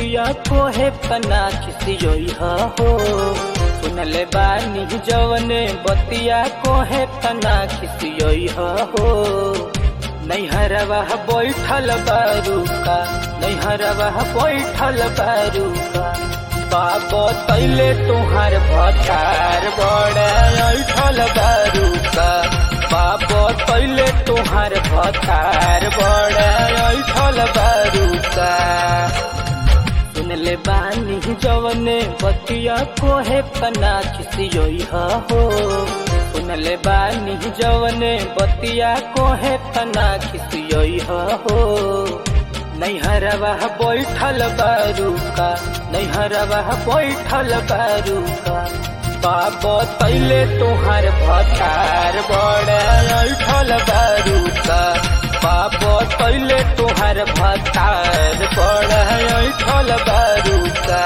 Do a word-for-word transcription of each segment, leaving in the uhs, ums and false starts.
बतिया कोहे कना खिसियोई हो सुनले बानी जवने बतिया कोहे कना खिसियोई हो नैहरवा बैठल बारूका नैहरवा बैठल बारूका बाबो तैले तुहार भतार बड़े ऐठल बारूका बाबो तैले तुहार भतार बड़े ऐठल बारूका सुनले बानी जवने बतिया कोहे कना खिसियोई हो सुनले बानी जवने बतिया कोहे कना खिसियोई हो नैहरवा बैठल बारूका नैहरवा बैठल बारूका बाबो तैले तुहार भतार बड़े ऐठल बारूका बाबो तैले तुहार भतार बड़े ऐठल बारूका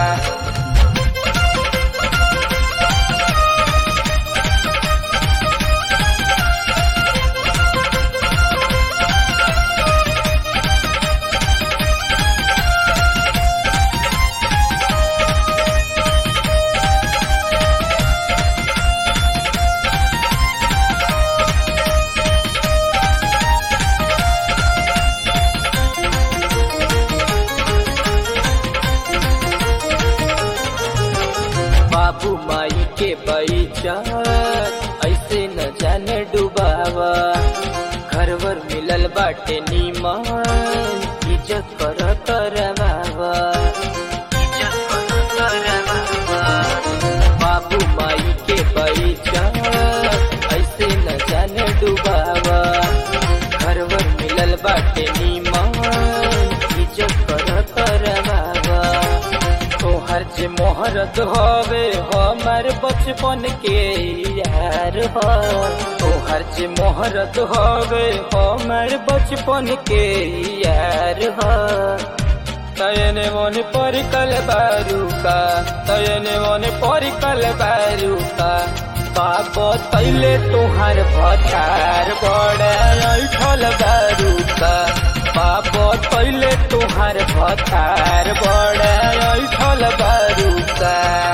बाबू माई के बैचत ऐसे न जाने डुबावा घरवर मिलल बाटे नीमन इज्जत कर करवावा इज्जत कर करवावा बाबू माई के बैचत ऐसे न जाने डुबावा घरवर मिलल बाटे नीमन इज्जत कर करवावा तोहर जे मोहरत हवे हमार बचपन के यार हो तोहर जे मोहरत हवे हमार बचपन के यार हो तयने मन परिकल बारूका तयने मन परिकल बारूका बाबो तैले तुहार भतार बड़े ऐठल बारूका बाबो तैले तुहार भतार बड़े ऐठल बारूका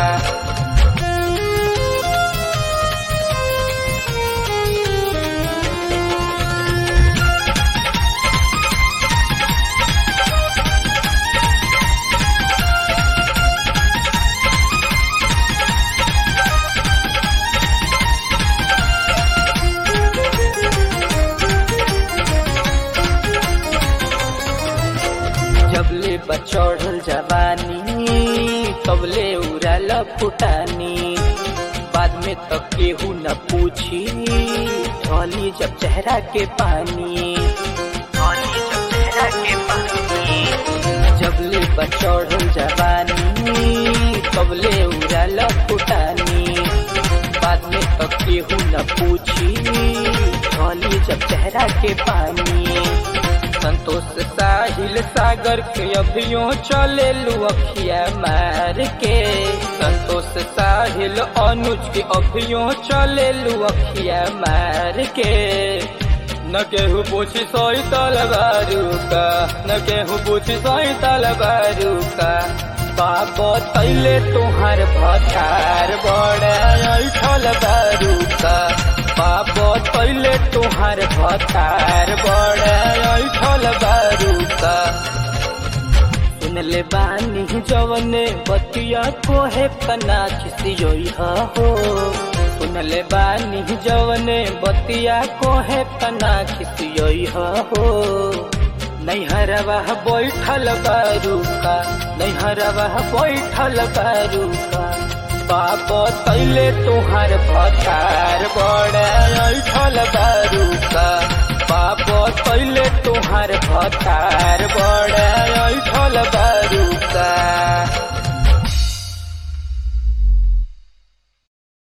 जबले बचौड़ल जवानी तबले उड़ाल फुटानी बाद में तो केहू न पूछी ढोली जब चेहरा के पानी ढोली जब चेहरा के पानी जबले बचौड़ल जवानी तबले उड़ाल फुटानी बाद में तो केहू न पूछी ढोली जब चेहरा के पानी संतोष साहिल सागर के अभियो चले लुअखिया मार के संतोष साहिल अनुज के अभियो चले लुअखिया मार के न केहू पूछी सोई तलवारूका न केहू पूछी सोई तलवारूका बाबो तैले तुहार भतार बड़े ऐठल बारूका बाबो तैले तुहार भतार बड़े ऐठल बारूका सुनले बानी जवने बतिया कोहे कना खिसियोई हो सुनले बानी जवने बतिया कोहे कना खिसियोई हो नैहरवा बैठल बारूका नैहरवा बैठल बारूका बाबो तैले तुहार भतार बड़े ऐठल बारूका बाबो तैले तुहार भतार बड़े ऐठल बारूका।